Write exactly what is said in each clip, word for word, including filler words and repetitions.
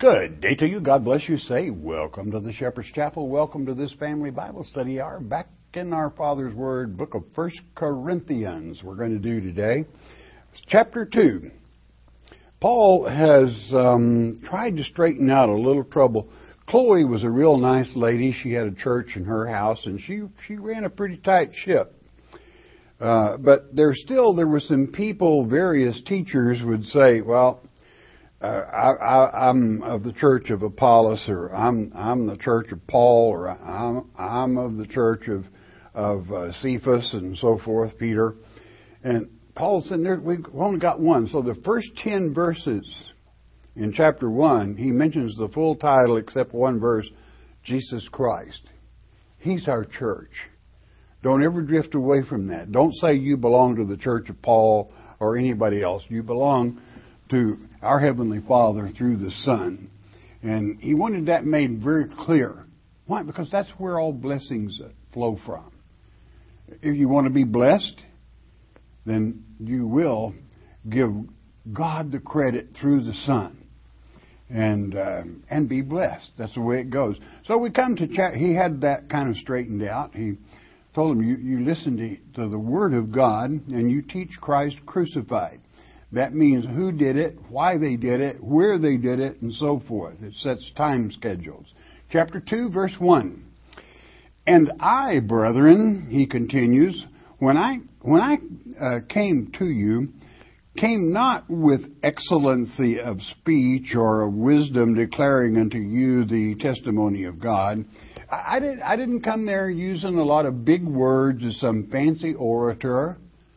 Good day to you. God bless you. Say, welcome to the Shepherd's Chapel. Welcome to this family Bible study hour. Back in our Father's Word, book of First Corinthians, we're going to do today. Chapter two. Paul has um, tried to straighten out a little trouble. Chloe was a real nice lady. She had a church in her house, and she, she ran a pretty tight ship. Uh, but there still, there were some people, various teachers would say, well, Uh, I, I, I'm of the church of Apollos, or I'm I'm the church of Paul, or I'm I'm of the church of of uh, Cephas, and so forth, Peter. And Paul said, there, we've only got one. So the first ten verses in chapter one, he mentions the full title except one verse, Jesus Christ. He's our church. Don't ever drift away from that. Don't say you belong to the church of Paul or anybody else. You belong to our Heavenly Father through the Son. And he wanted that made very clear. Why? Because that's where all blessings flow from. If you want to be blessed, then you will give God the credit through the Son. And uh, and be blessed. That's the way it goes. So we come to chat. He had that kind of straightened out. He told him, you, you listen to, to the Word of God and you teach Christ crucified. That means who did it, why they did it, where they did it, and so forth. It sets time schedules. Chapter two, verse one. And I, brethren, he continues, when I when I uh, came to you, came not with excellency of speech or of wisdom declaring unto you the testimony of God. I, I, did, I didn't come there using a lot of big words as some fancy orator.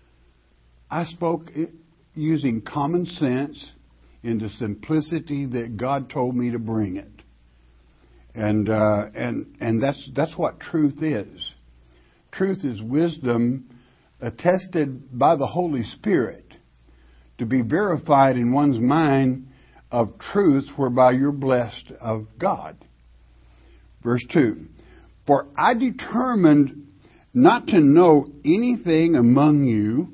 I spoke using common sense in the simplicity that God told me to bring it. And uh, and and that's that's what truth is. Truth is wisdom attested by the Holy Spirit to be verified in one's mind of truth whereby you're blessed of God. Verse two. For I determined not to know anything among you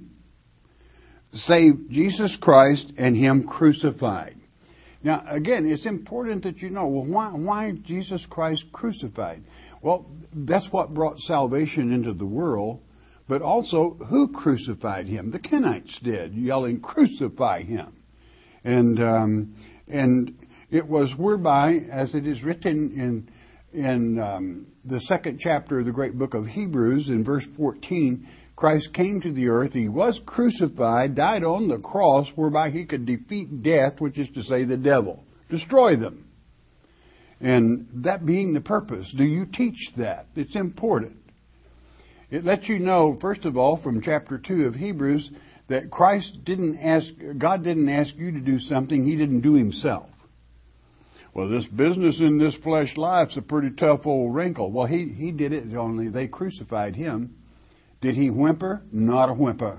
save Jesus Christ and Him crucified. Now, again, it's important that you know, well, why, why Jesus Christ crucified? Well, that's what brought salvation into the world, but also who crucified Him? The Kenites did, yelling, crucify Him. And um, and it was whereby, as it is written in, in um, the second chapter of the great book of Hebrews, in verse fourteen, Christ came to the earth, He was crucified, died on the cross, whereby He could defeat death, which is to say the devil, destroy them. And that being the purpose, do you teach that? It's important. It lets you know, first of all, from chapter two of Hebrews, that Christ didn't ask, God didn't ask you to do something He didn't do Himself. Well, this business in this flesh life's a pretty tough old wrinkle. Well, He, he did it, only they crucified Him. Did He whimper? Not a whimper.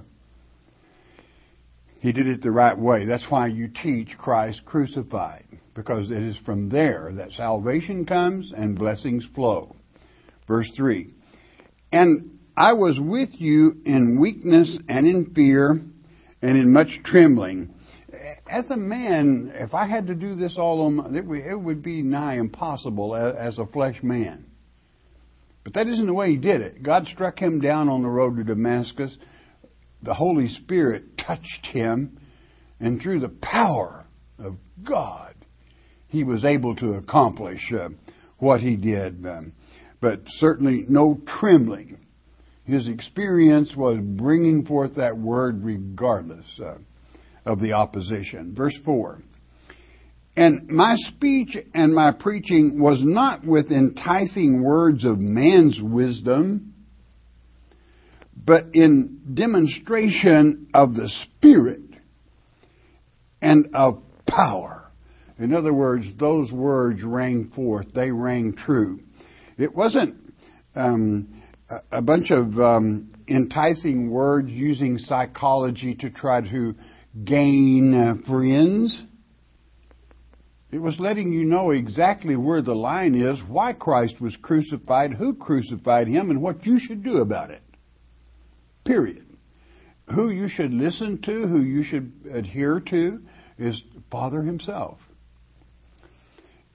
He did it the right way. That's why you teach Christ crucified, because it is from there that salvation comes and blessings flow. Verse three. And I was with you in weakness and in fear and in much trembling. As a man, if I had to do this all on my, it would be nigh impossible as a flesh man. But that isn't the way He did it. God struck Him down on the road to Damascus. The Holy Spirit touched Him. And through the power of God, He was able to accomplish uh, what He did. Um, but certainly no trembling. His experience was bringing forth that word regardless uh, of the opposition. Verse four. And my speech and my preaching was not with enticing words of man's wisdom, but in demonstration of the Spirit and of power. In other words, those words rang forth. They rang true. It wasn't um, a bunch of um, enticing words using psychology to try to gain uh, friends. It was letting you know exactly where the line is, why Christ was crucified, who crucified Him, and what you should do about it. Period. Who you should listen to, who you should adhere to, is Father Himself.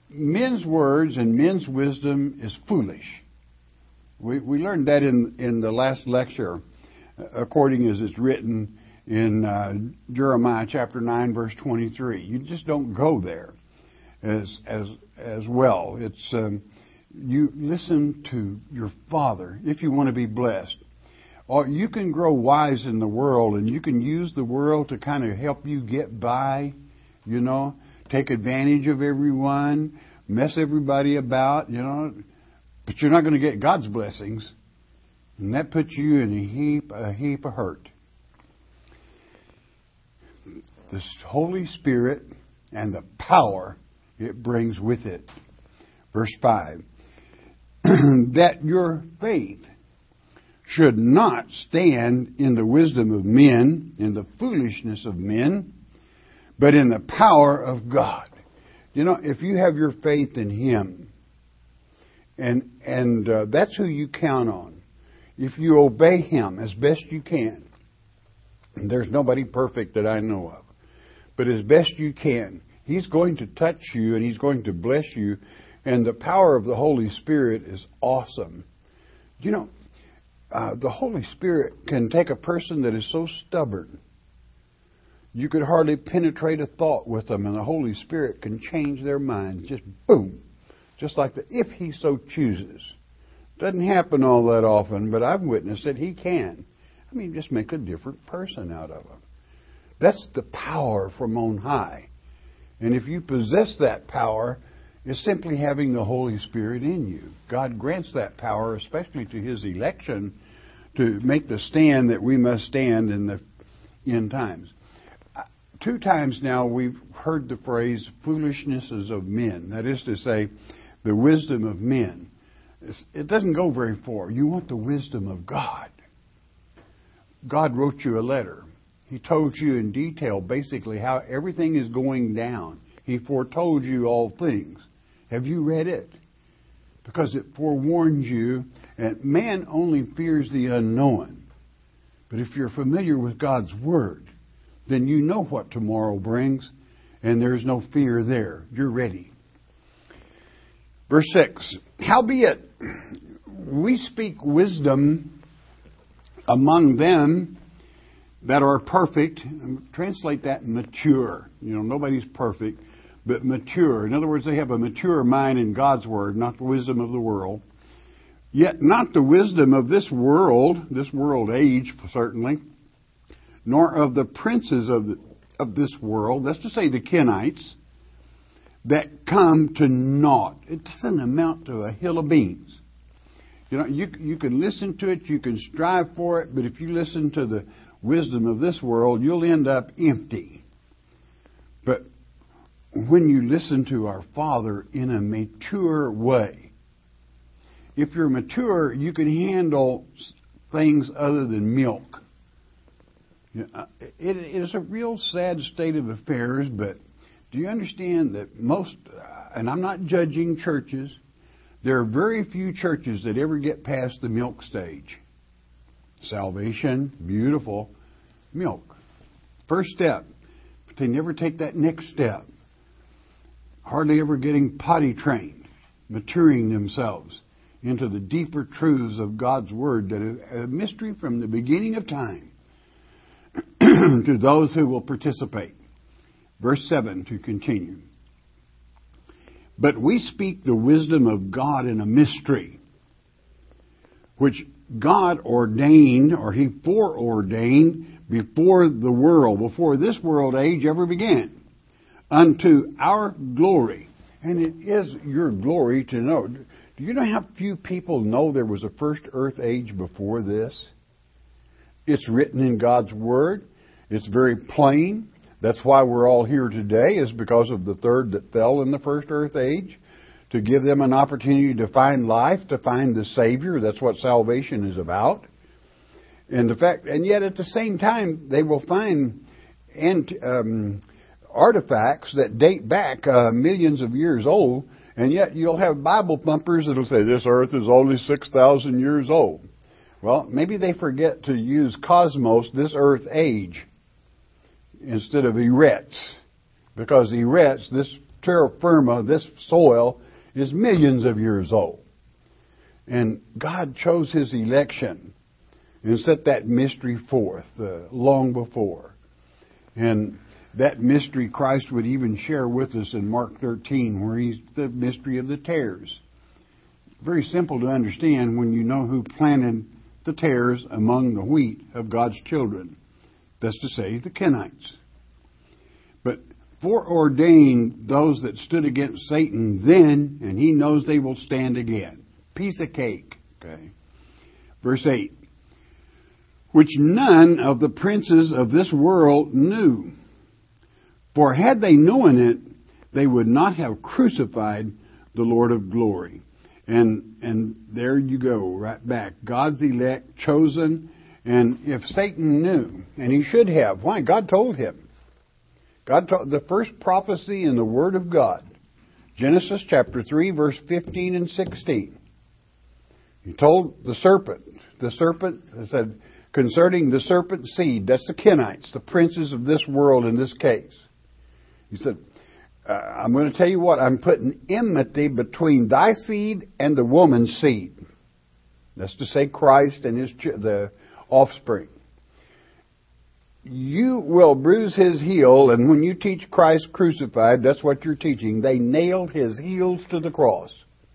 men's words and men's wisdom is foolish. We we learned that in, in the last lecture, according as it's written in uh, Jeremiah chapter nine, verse twenty-three. You just don't go there as as as well. It's um, you listen to your Father if you want to be blessed. Or you can grow wise in the world, and you can use the world to kind of help you get by, you know, take advantage of everyone, mess everybody about, you know, but you're not going to get God's blessings, and that puts you in a heap, a heap of hurt. The Holy Spirit and the power it brings with it. Verse five, that your faith should not stand in the wisdom of men, in the foolishness of men, but in the power of God. You know, if you have your faith in Him, and and uh, that's who you count on. If you obey Him as best you can, and there's nobody perfect that I know of, but as best you can, He's going to touch you and He's going to bless you, and the power of the Holy Spirit is awesome. You know, Uh, the Holy Spirit can take a person that is so stubborn, you could hardly penetrate a thought with them, and the Holy Spirit can change their minds. Just boom. Just like that, if He so chooses. Doesn't happen all that often, but I've witnessed it. He can. I mean, just make a different person out of them. That's the power from on high. And if you possess that power, it's simply having the Holy Spirit in you. God grants that power, especially to His election, to make the stand that we must stand in the end times. Two times now we've heard the phrase foolishnesses of men. That is to say, the wisdom of men. It doesn't go very far. You want the wisdom of God. God wrote you a letter. He told you in detail basically how everything is going down. He foretold you all things. Have you read it? Because it forewarns you, and man only fears the unknown. But if you're familiar with God's Word, then you know what tomorrow brings, and there's no fear there. You're ready. Verse six, howbeit we speak wisdom among them that are perfect. Translate that mature. You know, nobody's perfect. But mature. In other words, they have a mature mind in God's Word, not the wisdom of the world. Yet not the wisdom of this world, this world age, certainly, nor of the princes of the, of this world, that's to say the Kenites, that come to naught. It doesn't amount to a hill of beans. You know, you, you can listen to it, you can strive for it, but if you listen to the wisdom of this world, you'll end up empty. But when you listen to our Father in a mature way, if you're mature, you can handle things other than milk. You know, it is a real sad state of affairs, but do you understand that most, and I'm not judging churches, there are very few churches that ever get past the milk stage. Salvation, beautiful, milk. First step, but they never take that next step. Hardly ever getting potty trained, maturing themselves into the deeper truths of God's Word that are a mystery from the beginning of time to those who will participate. Verse seven to continue. But we speak the wisdom of God in a mystery, which God ordained, or He foreordained before the world, before this world age ever began, unto our glory. And it is your glory to know. Do you know how few people know there was a first earth age before this? It's written in God's Word. It's very plain. That's why we're all here today, is because of the third that fell in the first earth age, to give them an opportunity to find life, to find the Savior. That's what salvation is about. And the fact, and yet at the same time, they will find and um, artifacts that date back uh, millions of years old, and yet you'll have Bible thumpers that'll say this earth is only six thousand years old. Well, maybe they forget to use cosmos, this earth age, instead of eretz, because eretz, this terra firma, this soil, is millions of years old. And God chose His election and set that mystery forth uh, long before. And that mystery Christ would even share with us in Mark thirteen, where He's the mystery of the tares. Very simple to understand when you know who planted the tares among the wheat of God's children. That's to say, the Kenites. But foreordained those that stood against Satan then, and He knows they will stand again. Piece of cake. Okay. Verse eight. Which none of the princes of this world knew. For had they known it, they would not have crucified the Lord of glory. And and there you go, right back. God's elect, chosen. And if Satan knew, and he should have, why? God told him. God told the first prophecy in the Word of God, Genesis chapter three, verse fifteen and sixteen. He told the serpent, the serpent said, concerning the serpent's seed, that's the Kenites, the princes of this world in this case. He said, uh, I'm going to tell you what, I'm putting enmity between thy seed and the woman's seed. That's to say Christ and his the offspring. You will bruise his heel, and when you teach Christ crucified, that's what you're teaching. They nailed his heels to the cross.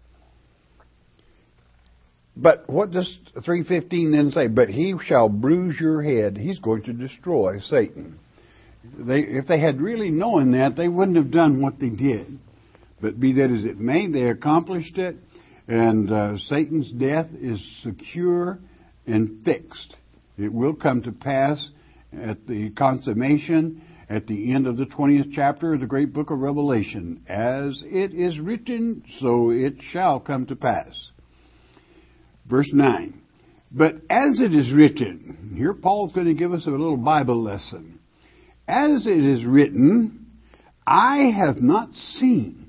But what does three fifteen then say? But he shall bruise your head. He's going to destroy Satan. They, if they had really known that, they wouldn't have done what they did. But be that as it may, they accomplished it, and uh, Satan's death is secure and fixed. It will come to pass at the consummation, at the end of the twentieth chapter of the great book of Revelation. As it is written, so it shall come to pass. Verse nine. But as it is written, here Paul's going to give us a little Bible lesson. As it is written, I have not seen,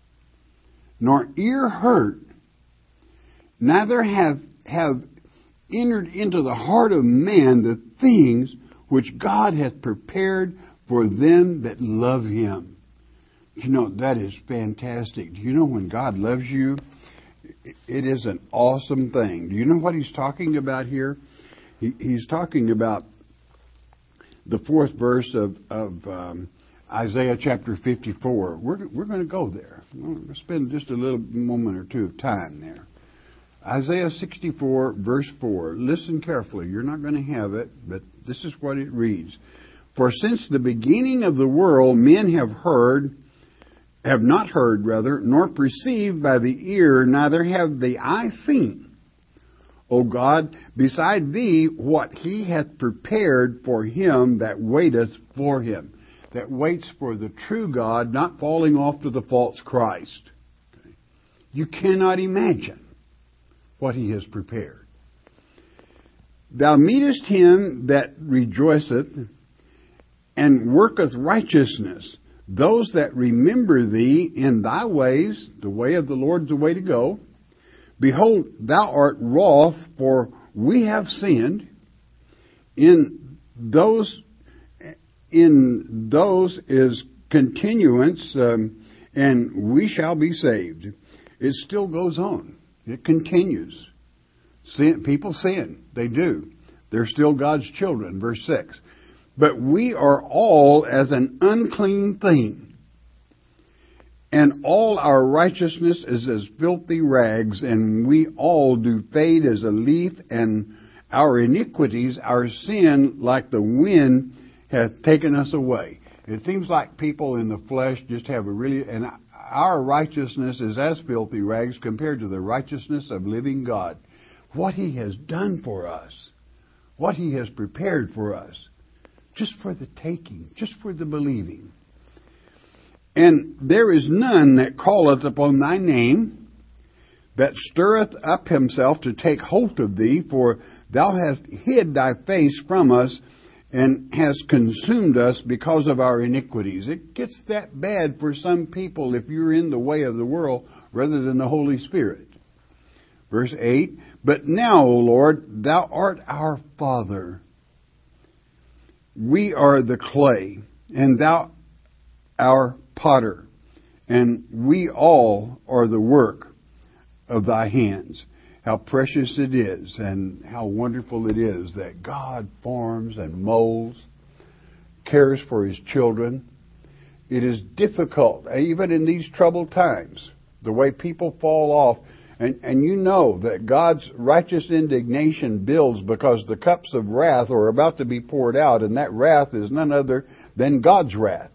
nor ear heard, neither have, have entered into the heart of man the things which God hath prepared for them that love Him. You know, that is fantastic. Do you know when God loves you, it is an awesome thing. Do you know what He's talking about here? He, he's talking about the fourth verse of, of um, Isaiah chapter fifty-four. We're, we're going to go there. We're going to spend just a little moment or two of time there. Isaiah sixty-four, verse four. Listen carefully. You're not going to have it, but this is what it reads. For since the beginning of the world, men have heard, have not heard, rather, nor perceived by the ear, neither have the eye seen, O God, beside thee, what He hath prepared for him that waiteth for Him. That waits for the true God, not falling off to the false Christ. Okay. You cannot imagine what He has prepared. Thou meetest him that rejoiceth and worketh righteousness, those that remember thee in thy ways. The way of the Lord is the way to go. Behold, thou art wroth, for we have sinned. In those, in those is continuance, um, and we shall be saved. It still goes on. It continues. Sin, people sin. They do. They're still God's children. Verse six. But we are all as an unclean thing, and all our righteousness is as filthy rags, and we all do fade as a leaf, and our iniquities, our sin, like the wind, hath taken us away. It seems like people in the flesh just have a really, and our righteousness is as filthy rags compared to the righteousness of living God. What He has done for us, what He has prepared for us, just for the taking, just for the believing. And there is none that calleth upon thy name, that stirreth up himself to take hold of thee, for thou hast hid thy face from us, and hast consumed us because of our iniquities. It gets that bad for some people if you're in the way of the world rather than the Holy Spirit. Verse eight, But now, O Lord, thou art our Father. We are the clay, and thou our potter, And we all are the work of thy hands. How precious it is and how wonderful it is that God forms and molds, cares for His children. It is difficult, even in these troubled times, the way people fall off. And, and you know that God's righteous indignation builds because the cups of wrath are about to be poured out, and that wrath is none other than God's wrath.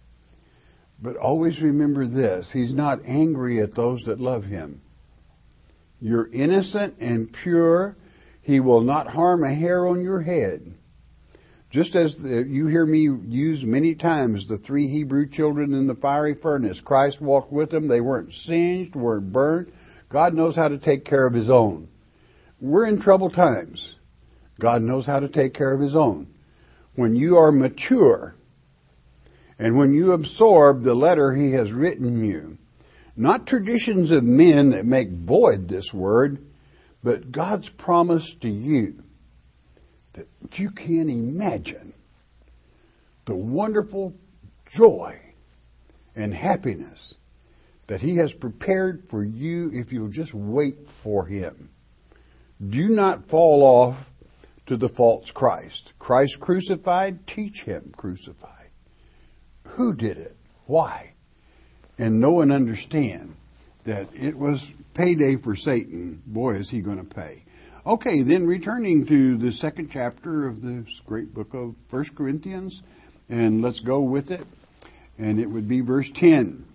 But always remember this, He's not angry at those that love Him. You're innocent and pure. He will not harm a hair on your head. Just as the, you hear me use many times the three Hebrew children in the fiery furnace. Christ walked with them. They weren't singed, weren't burned. God knows how to take care of His own. We're in troubled times. God knows how to take care of His own. When you are mature, and when you absorb the letter He has written you, not traditions of men that make void this word, but God's promise to you that you can't imagine the wonderful joy and happiness that He has prepared for you if you'll just wait for Him. Do not fall off to the false Christ. Christ crucified, teach Him crucified. Who did it? Why? And know and understand that it was payday for Satan. Boy, is he going to pay. Okay, then returning to the second chapter of this great book of First Corinthians, and let's go with it. And it would be verse ten.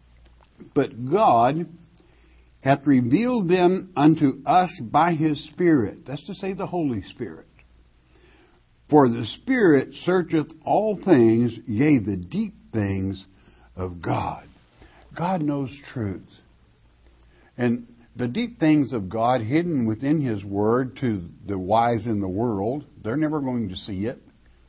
But God hath revealed them unto us by His Spirit. That's to say, the Holy Spirit. For the Spirit searcheth all things, yea, the deep things of God. God knows truth. And the deep things of God hidden within His Word to the wise in the world, they're never going to see it.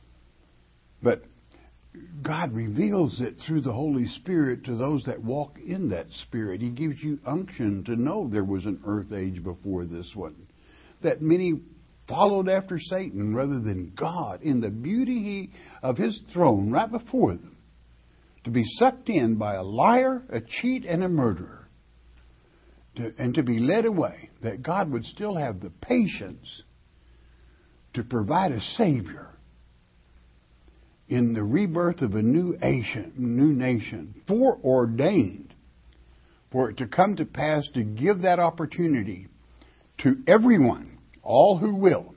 But God reveals it through the Holy Spirit to those that walk in that Spirit. He gives you unction to know there was an earth age before this one. That many followed after Satan rather than God in the beauty he, of His throne right before them. To be sucked in by a liar, a cheat, and a murderer. To, and to be led away. That God would still have the patience to provide a Savior in the rebirth of a new nation, new nation, foreordained for it to come to pass to give that opportunity to everyone, all who will.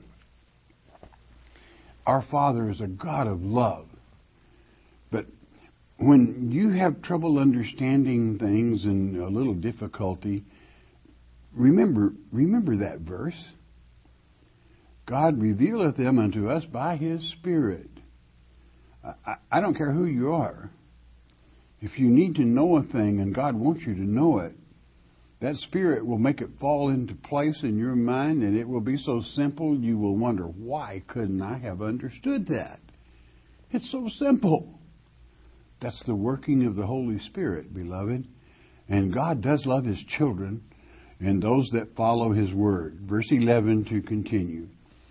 Our Father is a God of love. But when you have trouble understanding things and a little difficulty, remember, remember that verse. God revealeth them unto us by His Spirit. I, I don't care who you are. If you need to know a thing and God wants you to know it, that Spirit will make it fall into place in your mind, and it will be so simple you will wonder, why couldn't I have understood that? It's so simple. That's the working of the Holy Spirit, beloved. And God does love His children and those that follow His word. Verse eleven to continue.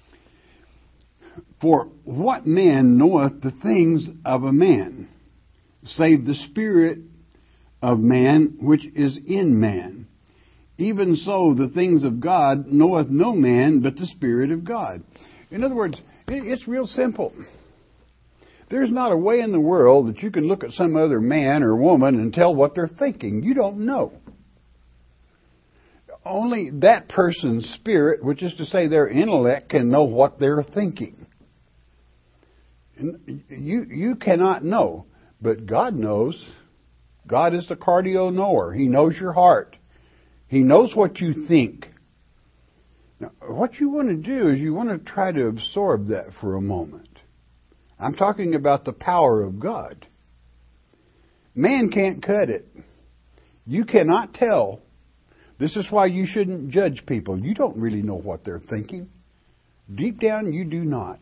For what man knoweth the things of a man, save the spirit of man which is in man? Even so, the things of God knoweth no man but the Spirit of God. In other words, it's real simple. There's not a way in the world that you can look at some other man or woman and tell what they're thinking. You don't know. Only that person's spirit, which is to say their intellect, can know what they're thinking. And you, you cannot know, but God knows. God is the cardio knower. He knows your heart. He knows what you think. Now, what you want to do is you want to try to absorb that for a moment. I'm talking about the power of God. Man can't cut it. You cannot tell. This is why you shouldn't judge people. You don't really know what they're thinking. Deep down, you do not.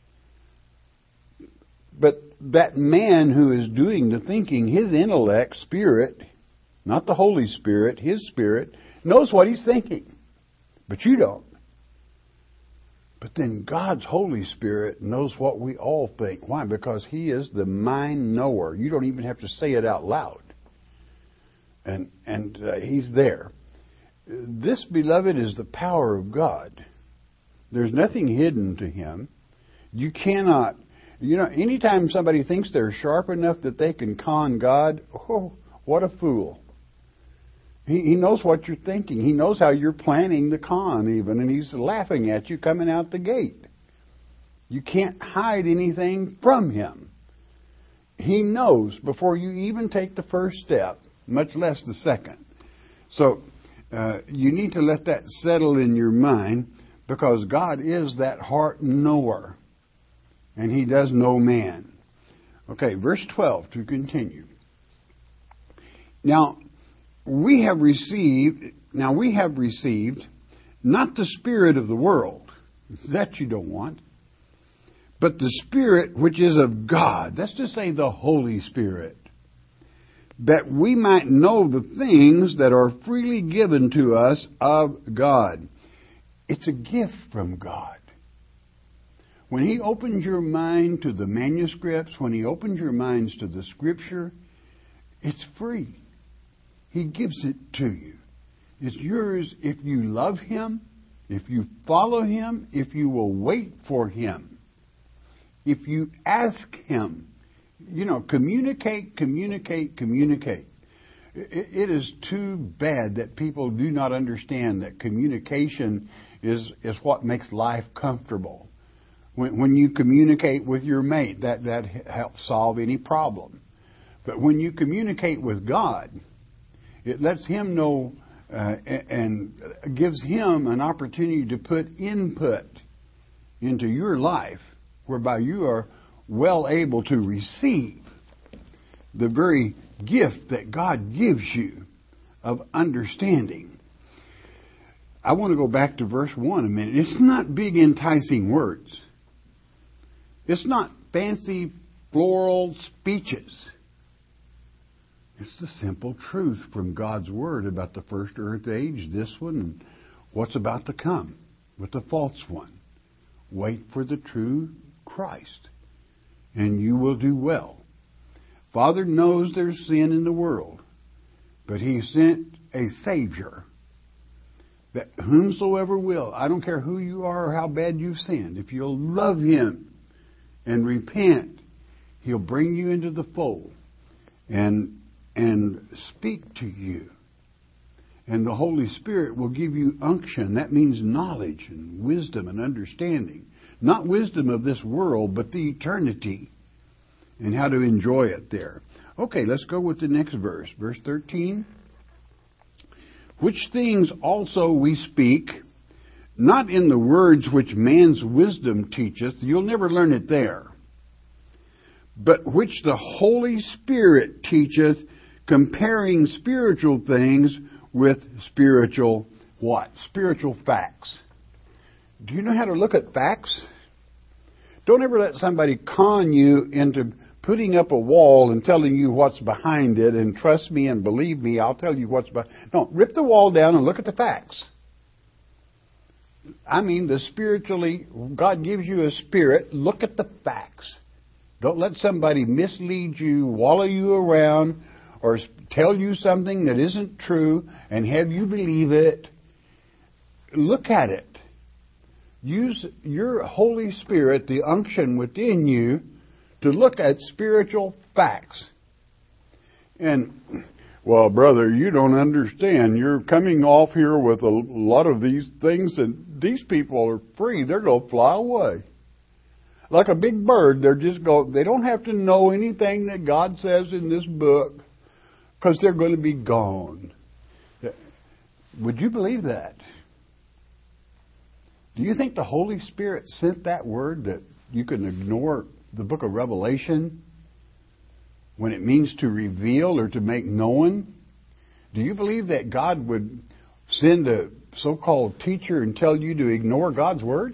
But that man who is doing the thinking, his intellect, spirit, not the Holy Spirit, his spirit, knows what he's thinking. But you don't. But then God's Holy Spirit knows what we all think. Why? Because He is the mind knower. You don't even have to say it out loud. And, and uh, He's there. This, beloved, is the power of God. There's nothing hidden to Him. You cannot, you know, anytime somebody thinks they're sharp enough that they can con God, oh, what a fool. He, he knows what you're thinking. He knows how you're planning the con even, and He's laughing at you coming out the gate. You can't hide anything from Him. He knows before you even take the first step, much less the second. So, uh, you need to let that settle in your mind, because God is that heart knower. And He does know man. Okay, verse twelve to continue. Now, we have received, now we have received not the spirit of the world, that you don't want, but the Spirit which is of God. That's to say the Holy Spirit. That we might know the things that are freely given to us of God. It's a gift from God. When He opens your mind to the manuscripts, when He opens your minds to the Scripture, it's free. He gives it to you. It's yours if you love Him, if you follow Him, if you will wait for Him, if you ask Him. You know, communicate, communicate, communicate. It, it is too bad that people do not understand that communication is, is what makes life comfortable. When, when you communicate with your mate, that, that helps solve any problem. But when you communicate with God, it lets Him know uh, and gives Him an opportunity to put input into your life, whereby you are well able to receive the very gift that God gives you of understanding. I want to go back to verse one a minute. It's not big enticing words. It's not fancy floral speeches. It's the simple truth from God's Word about the first earth age, this one, and what's about to come with the false one. Wait for the true Christ, and you will do well. Father knows there's sin in the world, but He sent a Savior that whomsoever will, I don't care who you are or how bad you've sinned, if you'll love Him and repent, He'll bring you into the fold and and speak to you. And the Holy Spirit will give you unction. That means knowledge and wisdom and understanding. Not wisdom of this world, but the eternity and how to enjoy it there. Okay, let's go with the next verse. Verse thirteen. Which things also we speak, not in the words which man's wisdom teacheth. You'll never learn it there. But which the Holy Spirit teacheth, comparing spiritual things with spiritual what? Spiritual facts. Do you know how to look at facts? Don't ever let somebody con you into putting up a wall and telling you what's behind it, and trust me and believe me, I'll tell you what's behind. No, rip the wall down and look at the facts. I mean, the spiritually, God gives you a spirit, look at the facts. Don't let somebody mislead you, wallow you around, or tell you something that isn't true and have you believe it. Look at it. Use your Holy Spirit, the unction within you, to look at spiritual facts. And, well, brother, you don't understand. You're coming off here with a lot of these things, and these people are free. They're going to fly away. Like a big bird, they're just go. They don't have to know anything that God says in this book, because they're going to be gone. Would you believe that? Do you think the Holy Spirit sent that word that you can ignore the book of Revelation when it means to reveal or to make known? Do you believe that God would send a so-called teacher and tell you to ignore God's word?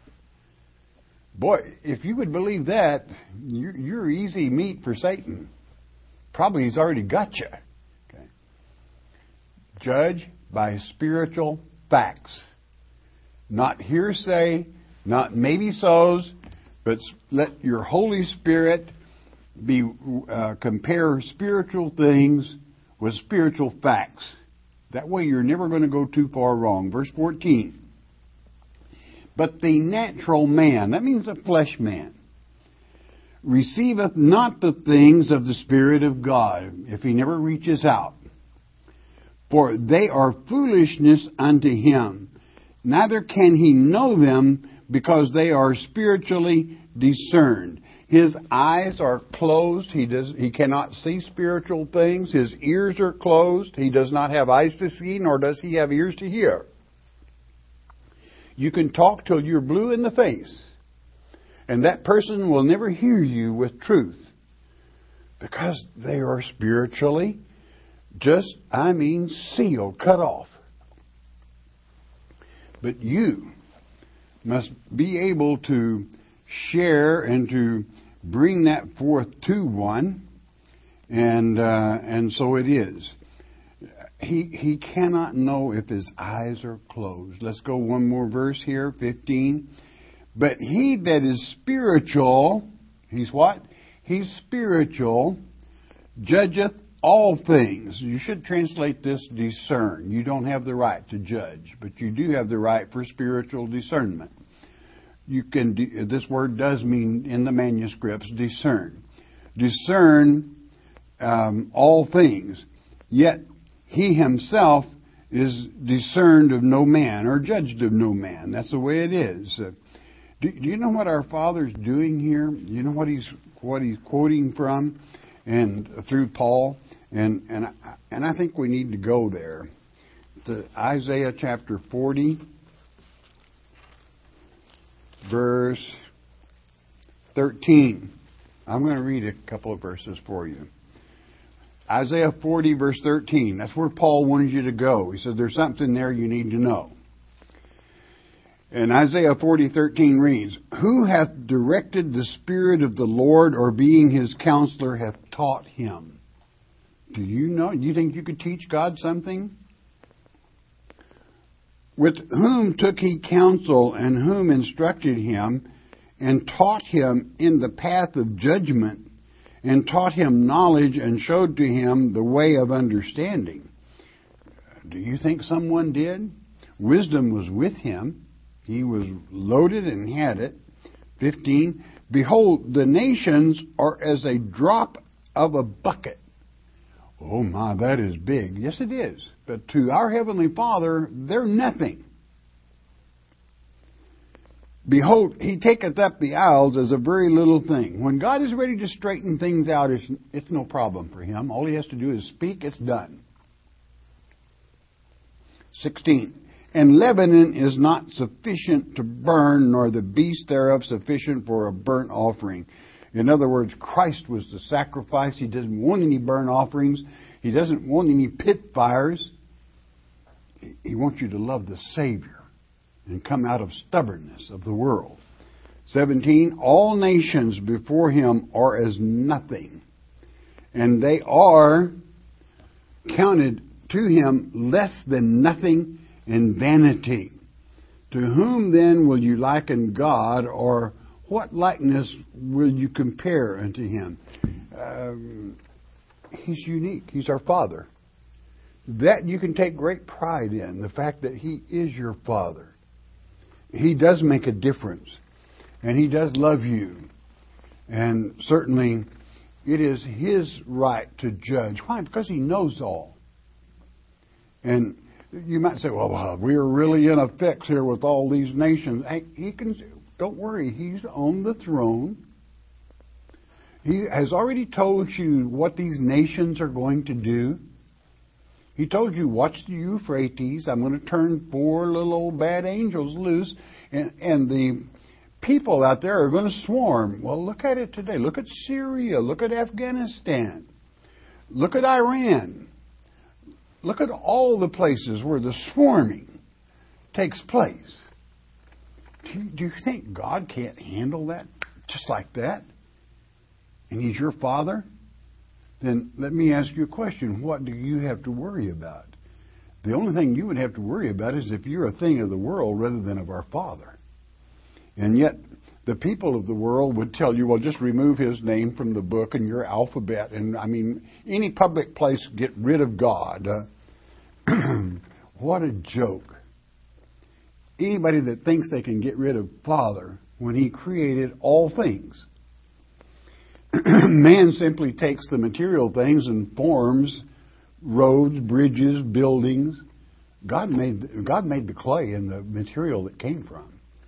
Boy, if you would believe that, you're, you're easy meat for Satan. Probably he's already got you. Okay. Judge by spiritual facts. Not hearsay, not maybe-sos, but let your Holy Spirit be uh, compare spiritual things with spiritual facts. That way you're never going to go too far wrong. Verse fourteen. But the natural man, that means a flesh man, receiveth not the things of the Spirit of God, if he never reaches out. For they are foolishness unto him. Neither can he know them, because they are spiritually discerned. His eyes are closed. He does. He cannot see spiritual things. His ears are closed. He does not have eyes to see, nor does he have ears to hear. You can talk till you're blue in the face, and that person will never hear you with truth, because they are spiritually just, I mean, sealed, cut off. But you must be able to share and to bring that forth to one, and uh, and so it is. He he cannot know if his eyes are closed. Let's go one more verse here, fifteen. But he that is spiritual, he's what? He's spiritual, judgeth all things. You should translate this discern. You don't have the right to judge, but you do have the right for spiritual discernment. You can. This word does mean in the manuscripts discern. Discern um, all things. Yet he himself is discerned of no man, or judged of no man. That's the way it is. Uh, do, do you know what our Father's doing here? You know what he's what he's quoting from, and uh, through Paul, and and I, and I think we need to go there to Isaiah chapter forty. Verse thirteen. I'm going to read a couple of verses for you. Isaiah forty, verse thirteen. That's where Paul wanted you to go. He said there's something there you need to know. And Isaiah forty, thirteen reads, Who hath directed the Spirit of the Lord, or being his counselor, hath taught him? Do you know? Do you think you could teach God something? With whom took he counsel, and whom instructed him, and taught him in the path of judgment, and taught him knowledge, and showed to him the way of understanding? Do you think someone did? Wisdom was with him. He was loaded and had it. fifteen. Behold, the nations are as a drop of a bucket. Oh my, that is big. Yes, it is. But to our Heavenly Father, they're nothing. Behold, he taketh up the isles as a very little thing. When God is ready to straighten things out, it's, it's no problem for him. All he has to do is speak, it's done. sixteen. And Lebanon is not sufficient to burn, nor the beast thereof sufficient for a burnt offering. In other words, Christ was the sacrifice. He doesn't want any burnt offerings. He doesn't want any pit fires. He wants you to love the Savior and come out of stubbornness of the world. seventeen. All nations before him are as nothing, and they are counted to him less than nothing and vanity. To whom then will you liken God, or what likeness will you compare unto him? Um, he's unique. He's our Father. That you can take great pride in, the fact that he is your Father. He does make a difference, and he does love you. And certainly it is his right to judge. Why? Because he knows all. And you might say, well, we're really in a fix here with all these nations. Hey, he can... Don't worry, he's on the throne. He has already told you what these nations are going to do. He told you, watch the Euphrates. I'm going to turn four little old bad angels loose, and, and the people out there are going to swarm. Well, look at it today. Look at Syria. Look at Afghanistan. Look at Iran. Look at all the places where the swarming takes place. Do you, do you think God can't handle that just like that? And he's your Father? Then let me ask you a question. What do you have to worry about? The only thing you would have to worry about is if you're a thing of the world rather than of our Father. And yet, The people of the world would tell you, well, just remove his name from the book and your alphabet. And, I mean, any public place, get rid of God. Uh, what a joke. Anybody that thinks they can get rid of Father when he created all things. Man simply takes the material things and forms roads, bridges, buildings. God made God made the clay and the material that came from.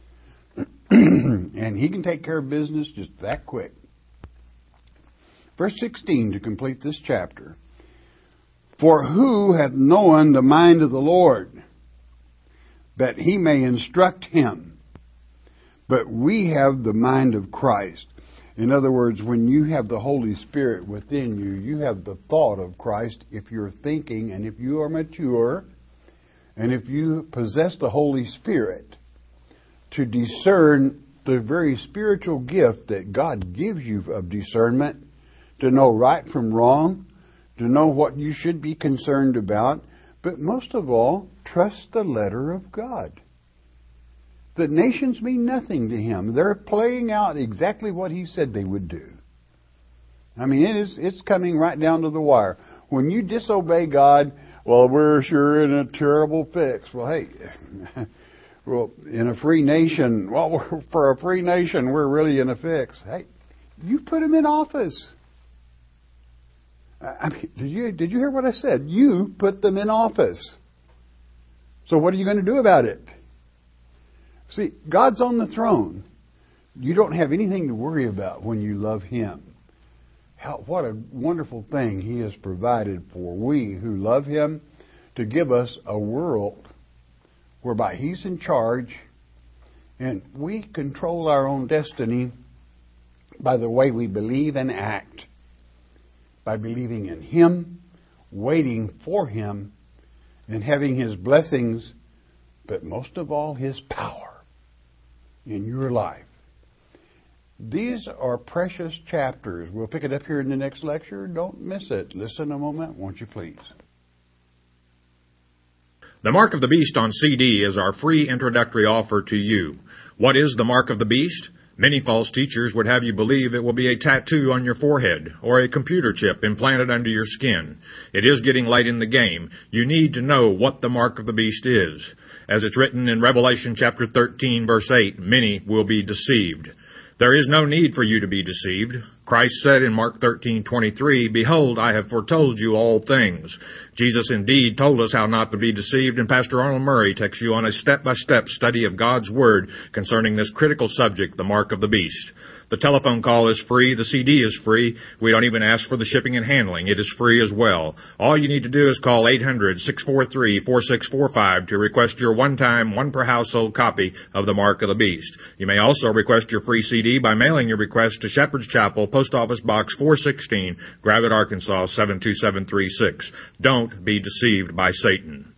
And he can take care of business just that quick. Verse sixteen to complete this chapter. For who hath known the mind of the Lord, that he may instruct him? But we have the mind of Christ. In other words, when you have the Holy Spirit within you, you have the thought of Christ if you're thinking, and if you are mature, and if you possess the Holy Spirit to discern the very spiritual gift that God gives you of discernment, to know right from wrong, to know what you should be concerned about, but most of all, trust the letter of God. The nations mean nothing to him. They're playing out exactly what he said they would do. I mean, it is, it's coming right down to the wire. When you disobey God, well, we're sure in a terrible fix. Well, hey, well, in a free nation, well, for a free nation, we're really in a fix. Hey, you put him in office. I mean, did you did you hear what I said? You put them in office. So what are you going to do about it? See, God's on the throne. You don't have anything to worry about when you love him. How, what a wonderful thing he has provided for we who love him, to give us a world whereby he's in charge and we control our own destiny by the way we believe and act, by believing in him, waiting for him, and having his blessings, but most of all his power in your life. These are precious chapters. We'll pick it up here in the next lecture. Don't miss it. Listen a moment, won't you please? The Mark of the Beast on C D is our free introductory offer to you. What is the Mark of the Beast? Many false teachers would have you believe it will be a tattoo on your forehead or a computer chip implanted under your skin. It is getting late in the game. You need to know what the Mark of the Beast is. As it's written in Revelation chapter thirteen, verse eight, many will be deceived. There is no need for you to be deceived. Christ said in Mark thirteen twenty-three, Behold, I have foretold you all things. Jesus indeed told us how not to be deceived, and Pastor Arnold Murray takes you on a step-by-step study of God's Word concerning this critical subject, the Mark of the Beast. The telephone call is free. The C D is free. We don't even ask for the shipping and handling. It is free as well. All you need to do is call eight hundred, six four three, four six four five to request your one-time, one-per-household copy of the Mark of the Beast. You may also request your free C D by mailing your request to Shepherd's Chapel, Post Office Box four sixteen, Gravette, Arkansas, seven two seven three six. Don't be deceived by Satan.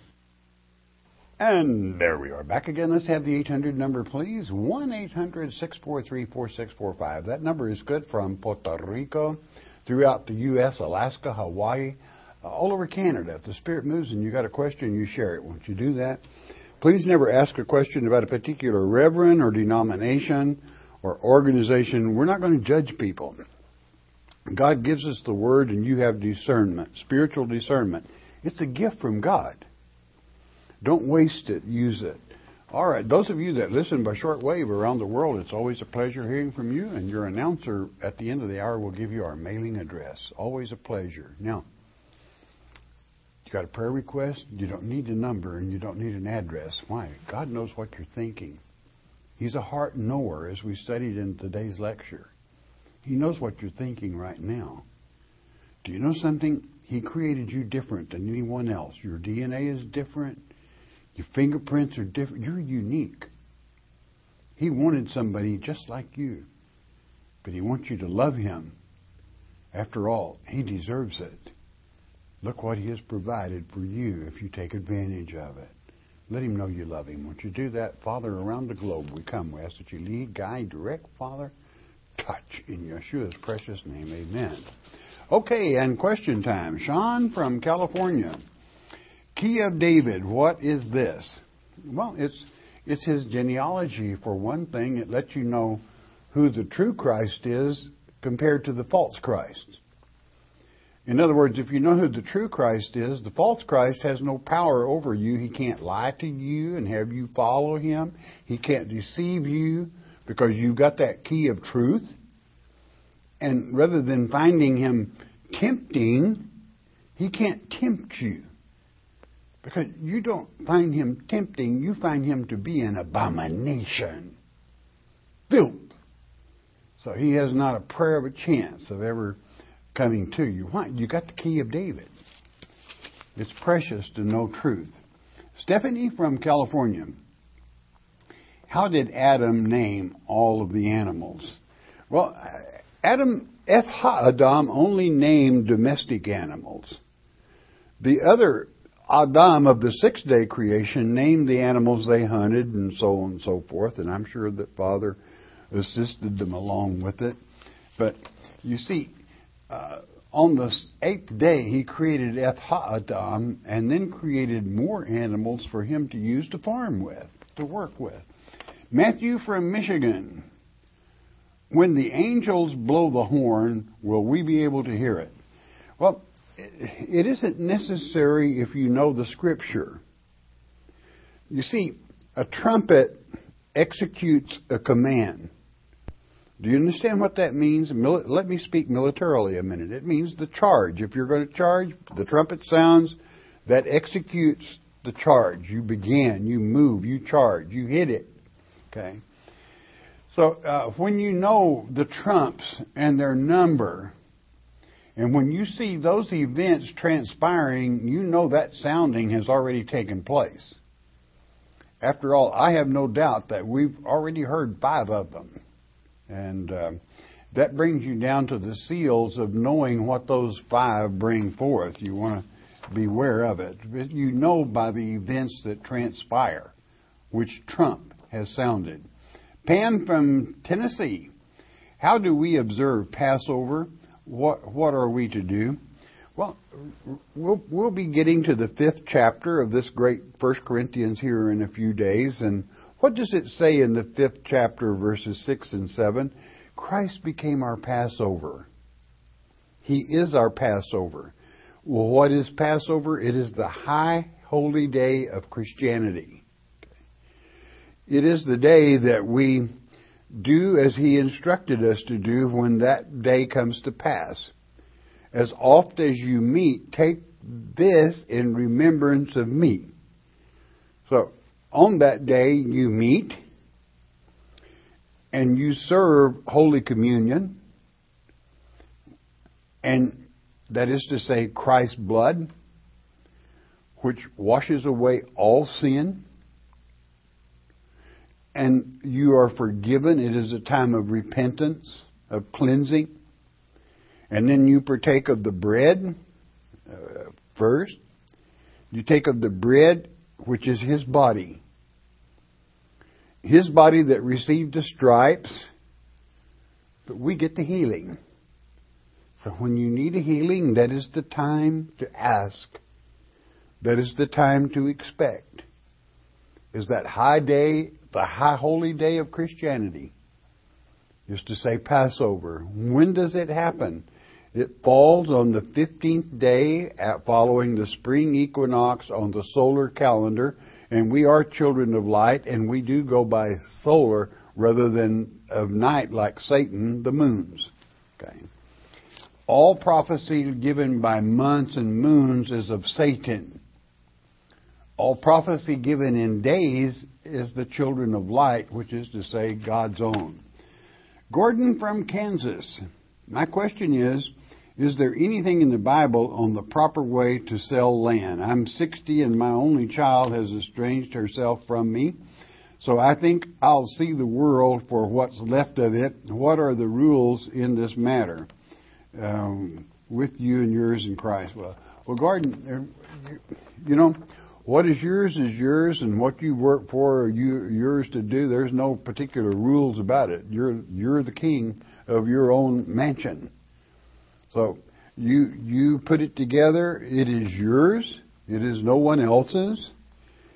And there we are back again. Let's have the eight hundred number, please. one eight hundred, six four three, four six four five. That number is good from Puerto Rico, throughout the U S, Alaska, Hawaii, uh, all over Canada. If the Spirit moves and you got a question, you share it. Won't you do that? Please never ask a question about a particular reverend or denomination or organization. We're not going to judge people. God gives us the Word, and you have discernment, spiritual discernment. It's a gift from God. Don't waste it. Use it. All right. Those of you that listen by shortwave around the world, it's always a pleasure hearing from you. And your announcer at the end of the hour will give you our mailing address. Always a pleasure. Now, you got a prayer request? You don't need a number and you don't need an address. Why? God knows what you're thinking. He's a heart knower, as we studied in today's lecture. He knows what you're thinking right now. Do you know something? He created you different than anyone else. Your D N A is different. Your fingerprints are different. You're unique. He wanted somebody just like you. But he wants you to love him. After all, he deserves it. Look what he has provided for you if you take advantage of it. Let him know you love him. Won't you do that? Father, around the globe we come. We ask that you lead, guide, direct, Father. Touch in Yeshua's precious name. Amen. Okay, and question time. Sean from California. Key of David, what is this? Well, it's It's his genealogy, for one thing. It lets you know who the true Christ is compared to the false Christ. In other words, if you know who the true Christ is, the false Christ has no power over you. He can't lie to you and have you follow him. He can't deceive you because you've got that key of truth. And rather than finding him tempting, he can't tempt you. Because you don't find him tempting, you find him to be an abomination. Filth. So he has not a prayer of a chance of ever coming to you. Why? You got the key of David. It's precious to know truth. Stephanie from California. How did Adam name all of the animals? Well, Adam, Eth Ha-Adam only named domestic animals. The other Adam of the six-day creation named the animals they hunted and so on and so forth, and I'm sure that Father assisted them along with it. But you see, uh, on the eighth day, he created Eth Ha-Adam and then created more animals for him to use to farm with, to work with. Matthew from Michigan. When the angels blow the horn, will we be able to hear it? Well, it isn't necessary if you know the Scripture. You see, a trumpet executes a command. Do you understand what that means? Mil- Let me speak militarily a minute. It means the charge. If you're going to charge, the trumpet sounds, that executes the charge. You begin, you move, you charge, you hit it. Okay? So uh, when you know the trumps and their number, and when you see those events transpiring, you know that sounding has already taken place. After all, I have no doubt that we've already heard five of them. And uh, that brings you down to the seals of knowing what those five bring forth. You want to be aware of it. But you know by the events that transpire which trump has sounded. Pam from Tennessee. How do we observe Passover? What what are we to do? Well, we'll we'll be getting to the fifth chapter of this great First Corinthians here in a few days. And what does it say in the fifth chapter, verses six and seven? Christ became our Passover. He is our Passover. Well, what is Passover? It is the high holy day of Christianity. It is the day that we do as he instructed us to do when that day comes to pass. As oft as you meet, take this in remembrance of me. So, on that day you meet and you serve Holy Communion, and that is to say Christ's blood, which washes away all sin. And you are forgiven. It is a time of repentance, of cleansing. And then you partake of the bread uh, first. You take of the bread, which is his body. His body that received the stripes, but we get the healing. So when you need a healing, that is the time to ask. That is the time to expect. Is that high day, the high holy day of Christianity, is to say Passover. When does it happen? It falls on the fifteenth day at following the spring equinox on the solar calendar, and we are children of light, and we do go by solar rather than of night like Satan, the moons. Okay. All prophecy given by months and moons is of Satan. All prophecy given in days is the children of light, which is to say God's own. Gordon from Kansas. My question is, is there anything in the Bible on the proper way to sell land? I'm sixty and my only child has estranged herself from me. So I think I'll see the world for what's left of it. What are the rules in this matter? Um, with you and yours in Christ. Well, well, Gordon, you know, what is yours is yours, and what you work for are you, yours to do. There's no particular rules about it. You're you're the king of your own mansion. So you you put it together. It is yours. It is no one else's.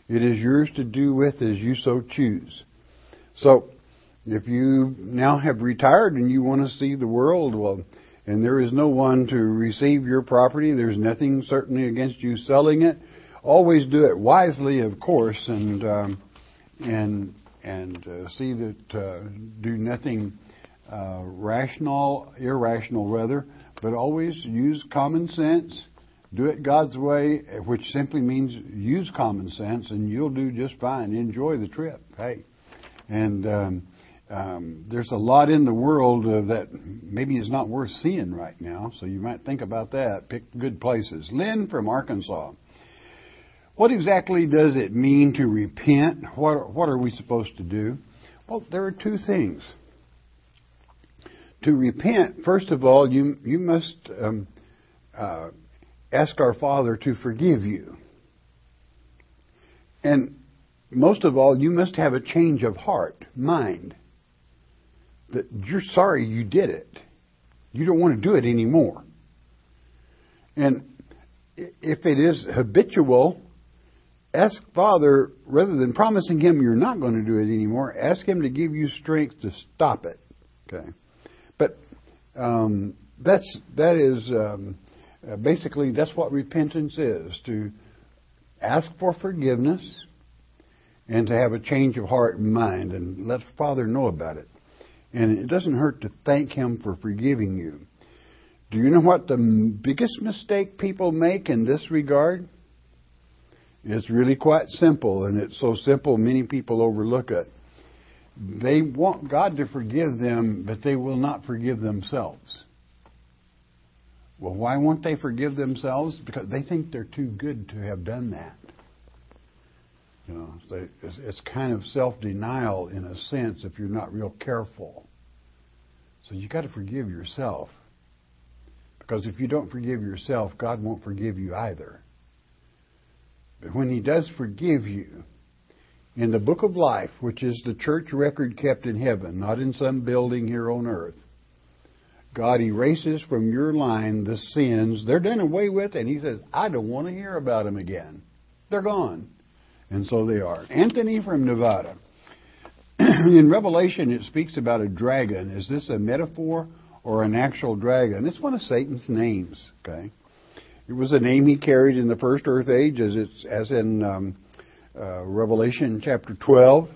It is yours to do with as you so choose. So, if you now have retired and you want to see the world, well, and there is no one to receive your property, there's nothing certainly against you selling it. Always do it wisely, of course, and um, and and uh, see that uh, do nothing uh, rational, irrational rather, but always use common sense. Do it God's way, which simply means use common sense, and you'll do just fine. Enjoy the trip. Hey, and um, um, there's a lot in the world uh, that maybe is not worth seeing right now, so you might think about that. Pick good places. Lynn from Arkansas. What exactly does it mean to repent? What what are we supposed to do? Well, there are two things. To repent, first of all, you you must um, uh, ask our Father to forgive you. And most of all, you must have a change of heart, mind. That you're sorry you did it. You don't want to do it anymore. And if it is habitual, ask Father, rather than promising Him you're not going to do it anymore, ask Him to give you strength to stop it. Okay, but um, that's that is um, uh, basically that's what repentance is: to ask for forgiveness and to have a change of heart and mind, and let Father know about it. And it doesn't hurt to thank Him for forgiving you. Do you know what the biggest mistake people make in this regard? It's really quite simple, and it's so simple many people overlook it. They want God to forgive them, but they will not forgive themselves. Well, why won't they forgive themselves? Because they think they're too good to have done that. You know, it's, it's kind of self-denial in a sense if you're not real careful. So you got to forgive yourself. Because if you don't forgive yourself, God won't forgive you either. But when He does forgive you, in the book of life, which is the church record kept in heaven, not in some building here on earth, God erases from your line the sins. They're done away with, and He says, I don't want to hear about them again. They're gone. And so they are. Anthony from Nevada. In Revelation, it speaks about a dragon. Is this a metaphor or an actual dragon? It's one of Satan's names. Okay, it was a name he carried in the first earth age, as it's as in um, uh, Revelation chapter twelve.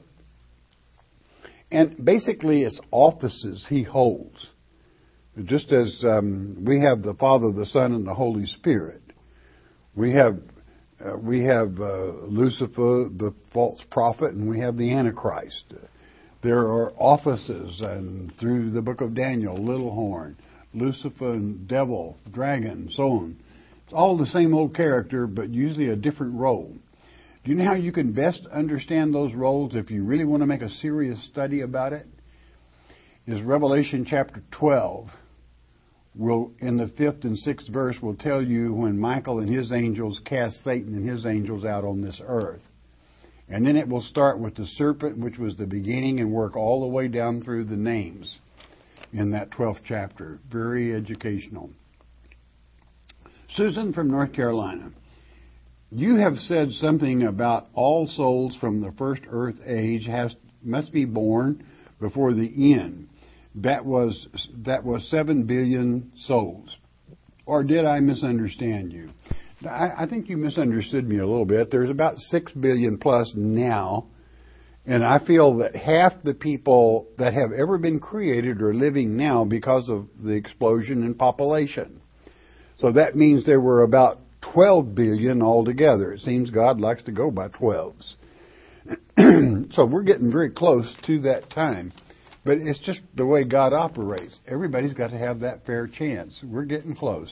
And basically, it's offices he holds. Just as um, we have the Father, the Son, and the Holy Spirit, we have. Uh, we have uh, Lucifer, the false prophet, and we have the Antichrist. Uh, there are offices, and through the book of Daniel, little horn, Lucifer, and devil, dragon, so on. It's all the same old character, but usually a different role. Do you know how you can best understand those roles if you really want to make a serious study about it? Is Revelation chapter twelve. Will in the fifth and sixth verse will tell you when Michael and his angels cast Satan and his angels out on this earth. And then it will start with the serpent, which was the beginning, and work all the way down through the names in that twelfth chapter. Very educational. Susan from North Carolina. You have said something about all souls from the first earth age has must be born before the end. That was that was seven billion souls. Or did I misunderstand you? I, I think you misunderstood me a little bit. There's about six billion plus now. And I feel that half the people that have ever been created are living now because of the explosion in population. So that means there were about twelve billion altogether. It seems God likes to go by twelves. So we're getting very close to that time. But it's just the way God operates. Everybody's got to have that fair chance. We're getting close.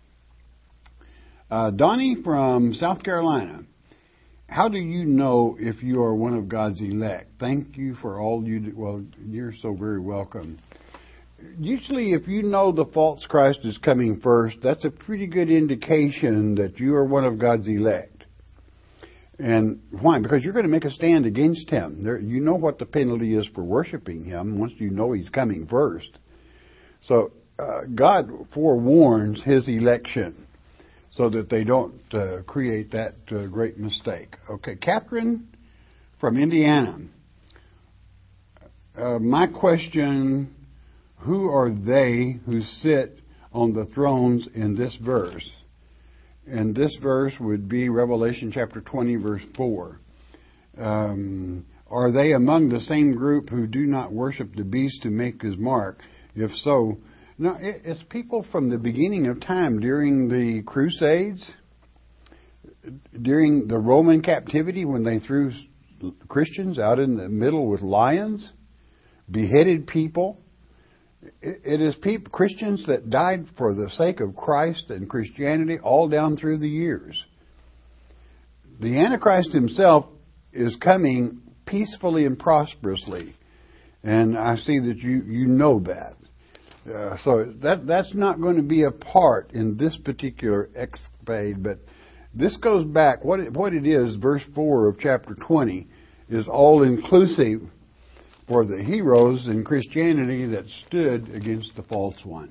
Uh, Donnie from South Carolina. How do you know if you are one of God's elect? Thank you for all you do. Well, you're so very welcome. Usually if you know the false Christ is coming first, that's a pretty good indication that you are one of God's elect. And why? Because you're going to make a stand against Him. There, you know what the penalty is for worshiping Him once you know He's coming first. So uh, God forewarns His election. so that they don't uh, create that uh, great mistake. Okay, Catherine from Indiana. Uh, my question, who are they who sit on the thrones in this verse? And this verse would be Revelation chapter twenty, verse four. Um, are they among the same group who do not worship the beast to make his mark? If so, no, it, it's people from the beginning of time, during the Crusades, during the Roman captivity when they threw Christians out in the middle with lions, beheaded people. It, it is people, Christians that died for the sake of Christ and Christianity all down through the years. The Antichrist himself is coming peacefully and prosperously, and I see that you, you know that. Uh, so that that's not going to be a part in this particular escapade, but this goes back, what it, what it is, verse four of chapter twenty, is all-inclusive for the heroes in Christianity that stood against the false one.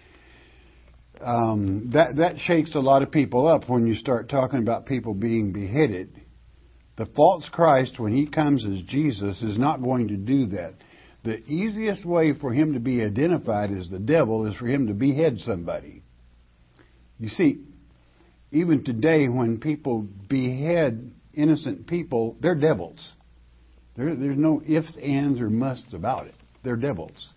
Um, that, that shakes a lot of people up when you start talking about people being beheaded. The false Christ, when he comes as Jesus, is not going to do that. The easiest way for him to be identified as the devil is for him to behead somebody. You see, even today when people behead innocent people, they're devils. There, there's no ifs, ands, or musts about it. They're devils.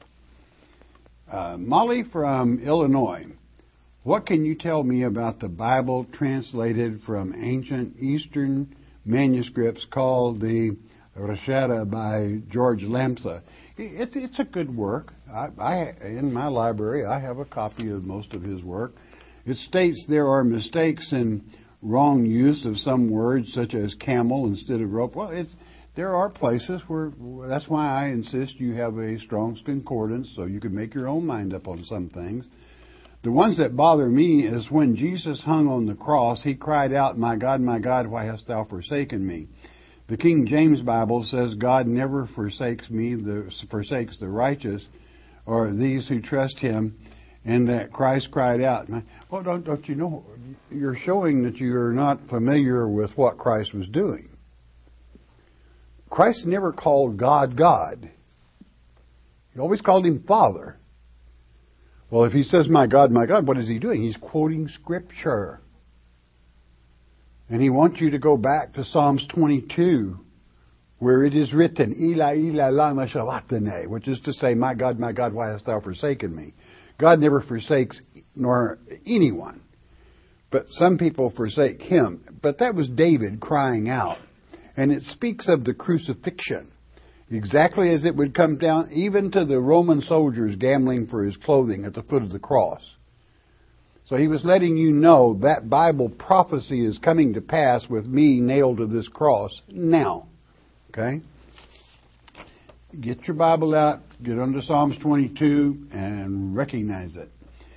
Uh, Molly from Illinois. What can you tell me about the Bible translated from ancient Eastern manuscripts called the Rashada by George Lamsa? It's it's a good work. I, I in my library I have a copy of most of his work. It states there are mistakes in wrong use of some words such as camel instead of rope. Well, it's there are places where that's why I insist you have a Strong's Concordance so you can make your own mind up on some things. The ones that bother me is when Jesus hung on the cross, he cried out, "My God, my God, why hast thou forsaken me?" The King James Bible says God never forsakes me, the, forsakes the righteous, or these who trust him, and that Christ cried out. Well, don't, don't you know, you're showing that you're not familiar with what Christ was doing. Christ never called God God. He always called him Father. Well, if he says, "My God, my God," what is he doing? He's quoting Scripture. And he wants you to go back to Psalms twenty-two, where it is written, "Eli, Eli, lama sabachthani," which is to say, "My God, my God, why hast thou forsaken me?" God never forsakes nor anyone. But some people forsake him. But that was David crying out. And it speaks of the crucifixion. Exactly as it would come down even to the Roman soldiers gambling for his clothing at the foot of the cross. So he was letting you know that Bible prophecy is coming to pass with me nailed to this cross now. Okay? Get your Bible out, get under Psalms twenty-two, and recognize it.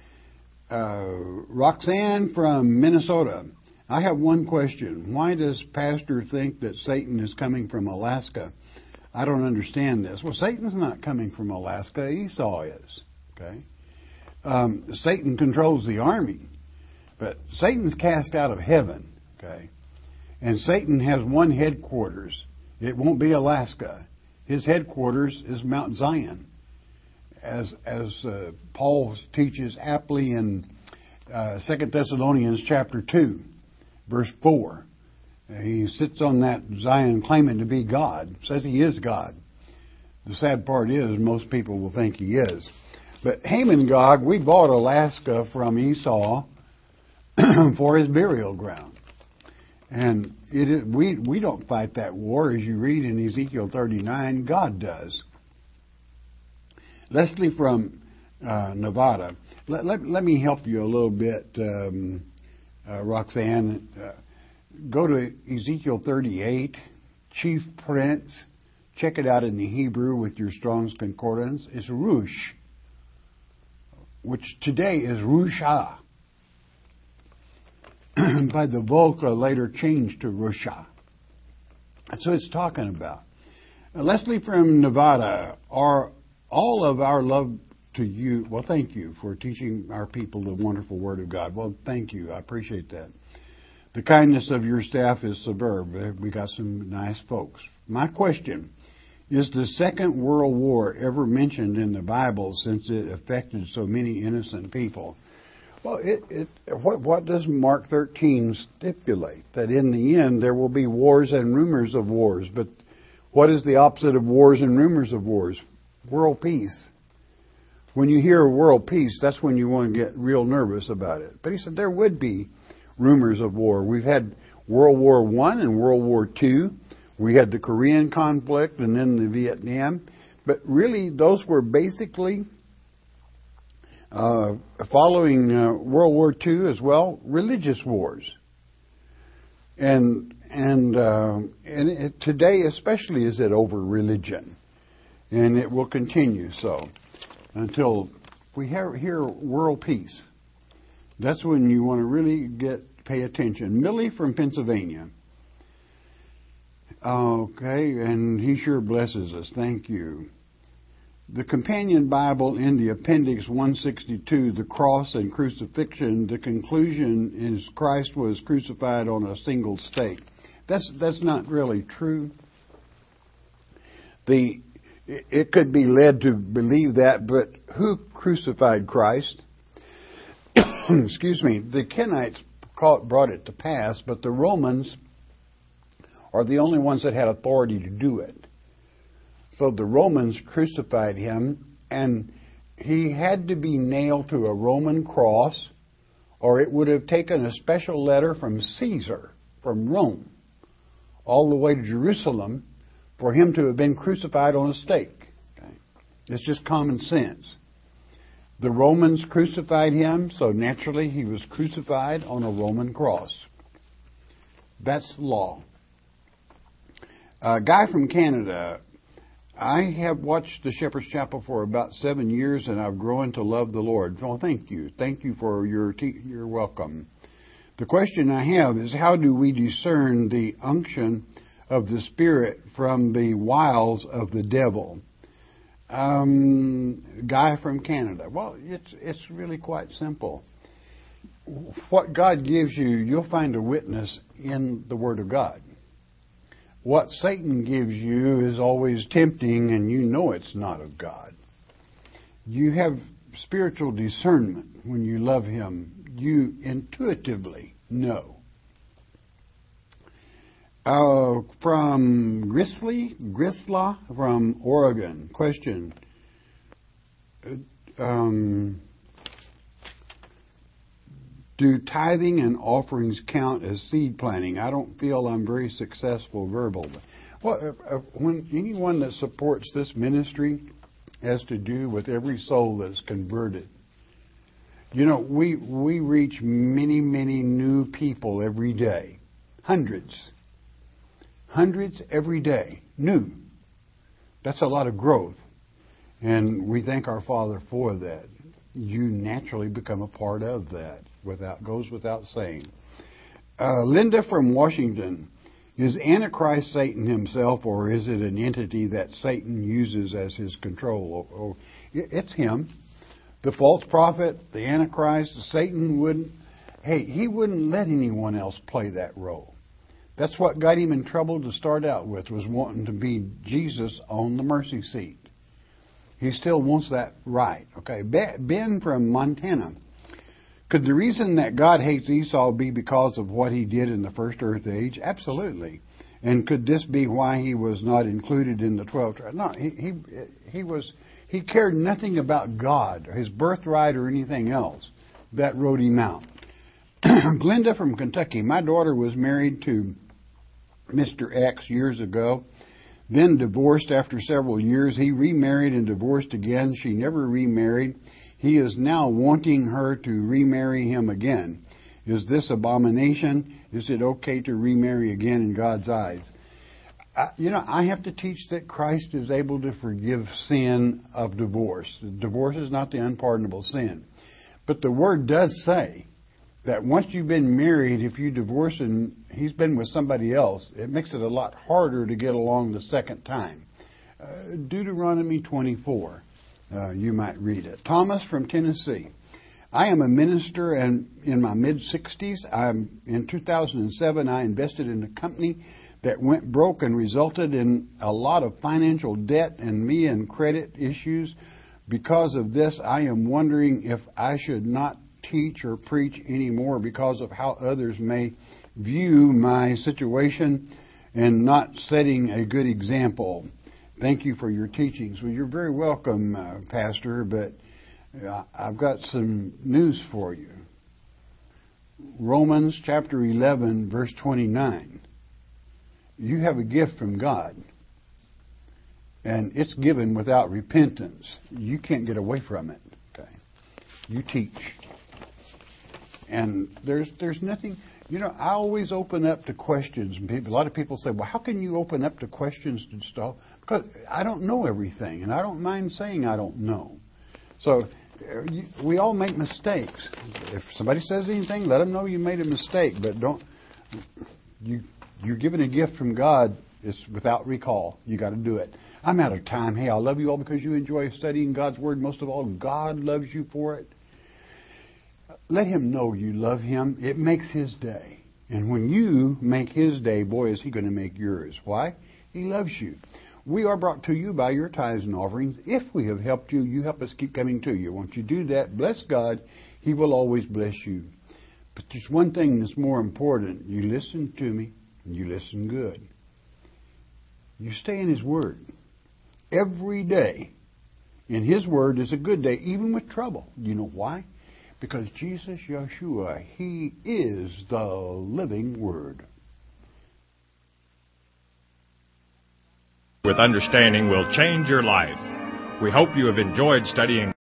Uh, Roxanne from Minnesota. I have one question. Why does Pastor think that Satan is coming from Alaska? I don't understand this. Well, Satan's not coming from Alaska. Esau is. Okay? Um, Satan controls the army. But Satan's cast out of heaven. Okay? And Satan has one headquarters. It won't be Alaska. His headquarters is Mount Zion. As as uh, Paul teaches aptly in uh, Second Thessalonians chapter two, verse four. He sits on that Zion claiming to be God. Says he is God. The sad part is most people will think he is. But Hamongog, we bought Alaska from Esau for his burial ground. And it is, we we don't fight that war, as you read in Ezekiel thirty-nine. God does. Leslie from uh, Nevada. Let, let, let me help you a little bit, um, uh, Roxanne. Uh, Go to Ezekiel thirty-eight, chief prince. Check it out in the Hebrew with your Strong's Concordance. It's Rush, which today is Rusha. By the Volca later changed to Rusha. That's what it's talking about. Uh, Leslie from Nevada. Are all of our loved to you. Well, thank you for teaching our people the wonderful Word of God. Well, thank you. I appreciate that. The kindness of your staff is superb. We got some nice folks. My question, is the Second World War ever mentioned in the Bible since it affected so many innocent people? Well, it, it, what, what does Mark thirteen stipulate? That in the end there will be wars and rumors of wars. But what is the opposite of wars and rumors of wars? World peace. When you hear world peace, that's when you want to get real nervous about it. But he said there would be rumors of war. We've had World War One and World War Two. We had the Korean conflict and then the Vietnam. But really, those were basically, uh, following uh, World War Two as well, religious wars. And and uh, and it, today especially is it over religion. And it will continue so until we hear, hear world peace. That's when you want to really get pay attention. Millie from Pennsylvania. Okay, and he sure blesses us. Thank you. The companion Bible in the appendix one sixty-two, the cross and crucifixion, the conclusion is Christ was crucified on a single stake. That's that's not really true. The it could be led to believe that, but who crucified Christ? Excuse me. The Kenites brought it to pass, but the Romans are the only ones that had authority to do it. So the Romans crucified him, and he had to be nailed to a Roman cross, or it would have taken a special letter from Caesar, from Rome, all the way to Jerusalem, for him to have been crucified on a stake. Okay? It's just common sense. The Romans crucified him, so naturally he was crucified on a Roman cross. That's law. A guy from Canada. I have watched the Shepherd's Chapel for about seven years, and I've grown to love the Lord. Well, thank you. Thank you for your te- your welcome. The question I have is, how do we discern the unction of the Spirit from the wiles of the devil? Um, guy from Canada. Well, it's it's really quite simple. What God gives you, you'll find a witness in the Word of God. What Satan gives you is always tempting, and you know it's not of God. You have spiritual discernment when you love Him. You intuitively know. Uh, from Grisley, Grisla from Oregon. Question. Uh, um, do tithing and offerings count as seed planting? I don't feel I'm very successful verbally. Well, uh, when anyone that supports this ministry has to do with every soul that's converted. You know, we we reach many, many new people every day. Hundreds. Hundreds every day. New. That's a lot of growth. And we thank our Father for that. You naturally become a part of that. Without goes without saying. Uh, Linda from Washington. Is Antichrist Satan himself, or is it an entity that Satan uses as his control? Oh, oh, it's him. The false prophet, the Antichrist, Satan wouldn't, hey, he wouldn't let anyone else play that role. That's what got him in trouble to start out with, was wanting to be Jesus on the mercy seat. He still wants that right. Okay, Ben from Montana. Could the reason that God hates Esau be because of what he did in the first earth age? Absolutely. And could this be why he was not included in the twelve tribes? No, he, he he was he cared nothing about God, his birthright, or anything else. That wrote him out. Glenda from Kentucky. My daughter was married to Mister X years ago, then divorced after several years. He remarried and divorced again. She never remarried. He is now wanting her to remarry him again. Is this abomination? Is it okay to remarry again in God's eyes? I, you know, I have to teach that Christ is able to forgive sin of divorce. Divorce is not the unpardonable sin. But the Word does say that once you've been married, if you divorce and he's been with somebody else, it makes it a lot harder to get along the second time. Uh, Deuteronomy twenty-four. uh, you might read it. Thomas from Tennessee. I am a minister and in my mid-sixties. I'm, in two thousand seven, I invested in a company that went broke and resulted in a lot of financial debt and me and credit issues. Because of this, I am wondering if I should not teach or preach anymore because of how others may view my situation and not setting a good example. Thank you for your teachings. Well, you're very welcome, uh, Pastor, but uh, I've got some news for you. Romans chapter eleven, verse twenty-nine. You have a gift from God, and it's given without repentance. You can't get away from it. Okay, you teach, and there's there's nothing. You know, I always open up to questions, and people, a lot of people say, "Well, how can you open up to questions and stuff?" Because I don't know everything, and I don't mind saying I don't know. So you, we all make mistakes. If somebody says anything, let them know you made a mistake, but don't you. You're given a gift from God. It's without recall. You got to do it. I'm out of time. Hey, I love you all because you enjoy studying God's Word. Most of all, God loves you for it. Let Him know you love Him. It makes His day. And when you make His day, boy, is He going to make yours. Why? He loves you. We are brought to you by your tithes and offerings. If we have helped you, you help us keep coming to you. Once you do that, bless God. He will always bless you. But there's one thing that's more important. You listen to me. And you listen good. You stay in His Word. Every day in His Word is a good day, even with trouble. You know why? Because Jesus, Yeshua, He is the living Word. With understanding will change your life. We hope you have enjoyed studying